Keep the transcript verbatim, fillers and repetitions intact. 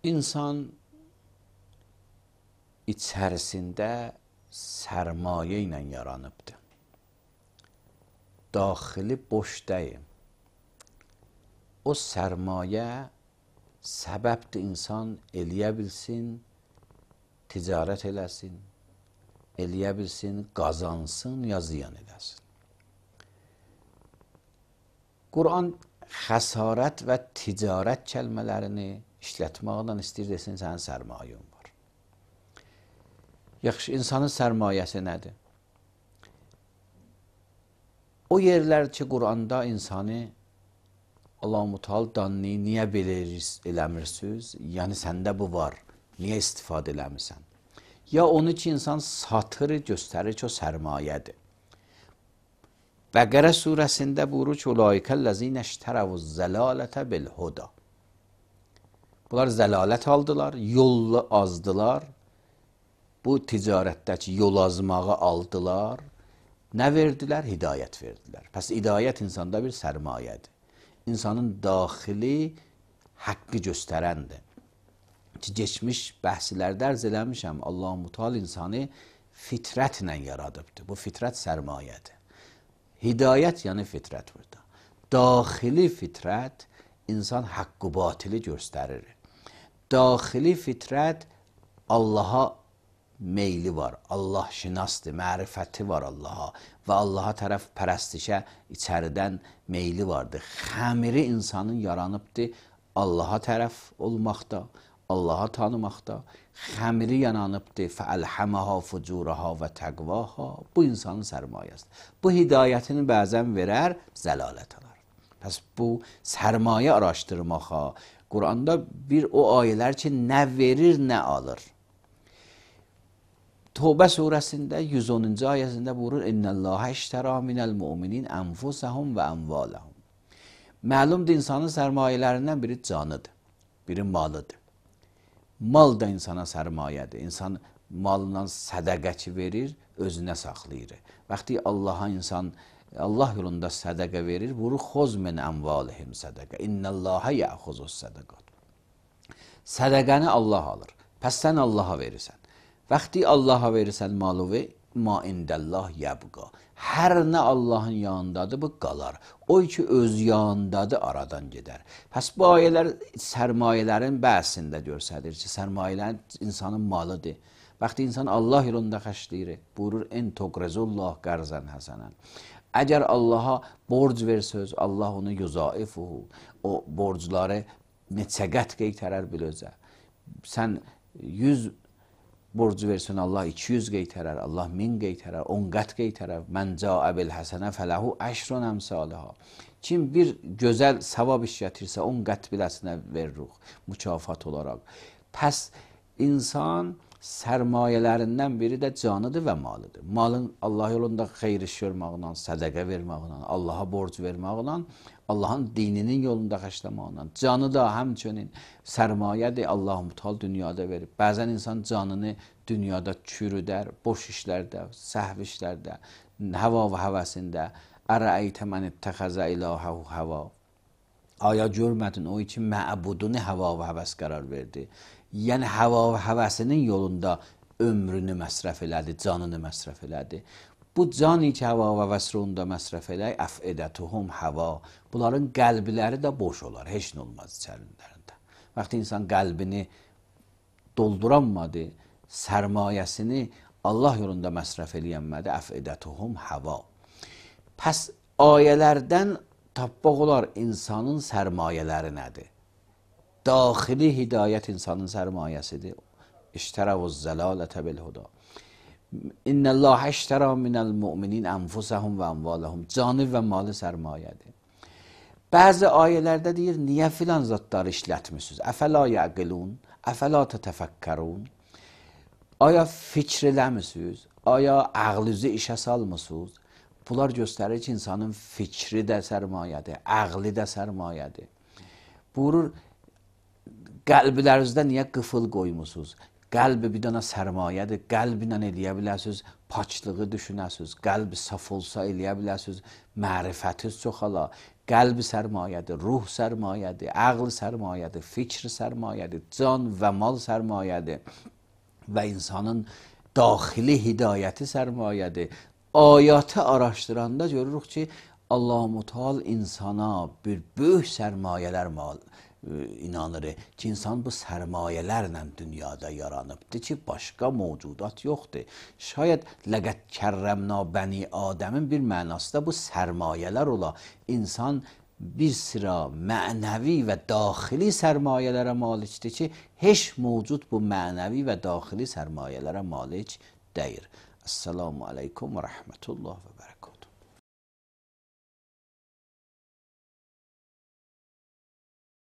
İnsan içərisində sərmayə ilə yaranıbdır. Daxili boş deyil. O sərmayə səbəbdir insan eləyə bilsin, ticarət eləsin, eləyə bilsin, qazansın ya ziyan eləsin. Quran xəsarət və ticarət kəlmələrini işlətməklə istəyir desin, sənin sərmayən var. Yaxşı, insanın sərmayəsi nədir? O yerlər ki, Quranda insanı Allah-u Teala danını niyə belə eləmirsiniz? Yəni, səndə bu var, niyə istifadə eləmirsən? Ya onu ki, insan satırı göstərir ki, o sərmayədir. Bəqərə surəsində buyurur ki, Ulaikəl-ləzinə iştərəvuz zəlalətə bil-huda. Bunlar zəlalət aldılar, yolu azdılar. Bu ticarətdəki yol azmağı aldılar. Nə verdilər? Hidayət verdilər. Pəs hidayət insanda bir sərmayədir. İnsanın daxili haqqı göstərəndir. Ki, geçmiş bəhslərdə ərz eləmişəm, Allah-u Teala insanı fitrətlə yaradıbdır. Bu fitrət sərmayədir. Hidayət yəni fitrət burada. Daxili fitrət insan haqqı batili göstərir. Daxili fitrət Allaha meyli var, Allah şinasdır, mərifəti var Allaha və Allaha tərəf pərəstişə içəridən meyli vardır. Xəmiri insanın yaranıbdır Allaha tərəf olmaqda, Allaha tanımaqda. Xəmiri yananıbdır fəəlhəməha fucuraha və təqvaha. Bu insanın sərmayəsidir. Bu hidayətini bəzən verər, zəlalət alar. Pəs bu sərmayə araşdırmağa, Quranda bir o ayələr ki, nə verir, nə alır. Tövbə surəsində yüz onuncu ayəsində buyurur: İnnəlləhə iştərə minəl müminin ənfusəhum və əmvaləhum. Məlumdur, insanın sərmayələrindən biri canıdır, biri malıdır. Mal da insana sərmayədir. İnsan malından sədəqəçi verir, özünə saxlayır. Vaxtı Allaha insan Allah yolunda sədəqə verir, buyurur: Xoz min əmvalihim sədəqə. İnnəlləhə yəxuzuz sədəqat. Sədəqəni Allah alır. Pəs sən Allaha verirsən. Vaxtı Allaha verirsən malı və ma indəllah yəbqa. Hər nə Allahın yanındadır, bu qalar. O ki, öz yanındadır, aradan gedər. Pəs bu ayələr sərmayələrin bəhsində görsədir ki, sərmayələrin insanın malıdır. Vaxtı insan Allah yolunda xərcləyir, buyurur: En toqrezullah qərzən həsənən. Əgər Allaha borc versəz, Allah onu yüzaifuhu, o borcları neçə qət qeytərər biləcə. Sən yüz borcu versin, Allah iki yüz qeytərər, Allah min qeytərər, on qət qeytərər. Mən cəə bil həsənə fələhu əşrun əmsaləhə. Kim bir gözəl savab iş gətirsə, on qət biləsinə veririk, mükafat olaraq. Pəs insan sərmayələrindən biri də canıdır və malıdır. Malın Allah yolunda xeyr iş görməklə, sədəqə verməklə, Allaha borc verməklə, Allahın dininin yolunda xərcləməklə. Canı da həmçinin sərmayədir, Allah-u Teala dünyada verir. Bəzən insan canını dünyada çürüdər, boş işlərdə, səhv işlərdə, həva və həvəsində. Ərəəytə mən ittəxəzə ilahəhu həva. Aya görmədin o için məbudunu həva və həvəs qərar verdi. Yəni həva və həvəsinin yolunda ömrünü məsrəf elədi, canını məsrəf elədi. Bu cani ki, həva və həvəsində məsrəf elədi, əfədətuhum həva. Bunların qəlbləri də boş olar, heç nə olmaz içərilərində. Vaxtı insan qəlbini dolduranmadı, sərmayəsini Allah yolunda məsrəf eləyənmədi, əfədətuhum həva. Pəs ayələrdən tapmaq olar insanın sərmayələri nədir? Daxili hidayət insanın sərmayəsidir. İştərəvuz zəlalətə bil-huda. İnnəlləhə iştərə minəl müminin ənfusəhum və əmvaləhum. Canı və malı sərmayədir. Bəzi ayələrdə deyir, niyə filan zatları işlətmişsiniz? Əfəla yəqilun, əfəla tətəfəkkərun. Aya fikr eləmişsiniz? Aya ağlınızı işə salmışsınız? Bunlar göstərir ki, insanın fikri də sərmayədir, ağlı da sərmayədir. Buyurur, qəlblərinizdə niyə qıfıl qoymusunuz? Qəlbi bir dana sərmayədir, qəlblə eləyə bilərsiniz, paçlığı düşünəsiniz, qəlbi saf olsa eləyə bilərsiniz, mərifətiniz çoxala. qəlb sərmayədir, ruh sərmayədir, əql sərmayədir, fikr sərmayədir, can və mal sərmayədir və insanın daxili hidayəti sərmayədir. Ayatı araşdıranda görürük ki, Allah Müteal insana bir böyük sərmayələr mal inanır ki, insan bu sərmayələrlə dünyada yaranıbdır ki, başqa mövcudat yoxdur. Şayət ləqəd kərrəmna bəni Adəmin bir mənası da bu sərmayələr ola. İnsan bir sıra mənəvi və daxili sərmayələrə malikdir ki, heç mövcud bu mənəvi və daxili sərmayələrə malik deyir. Esselamu aleykum və rəhmətullah və bərəkət.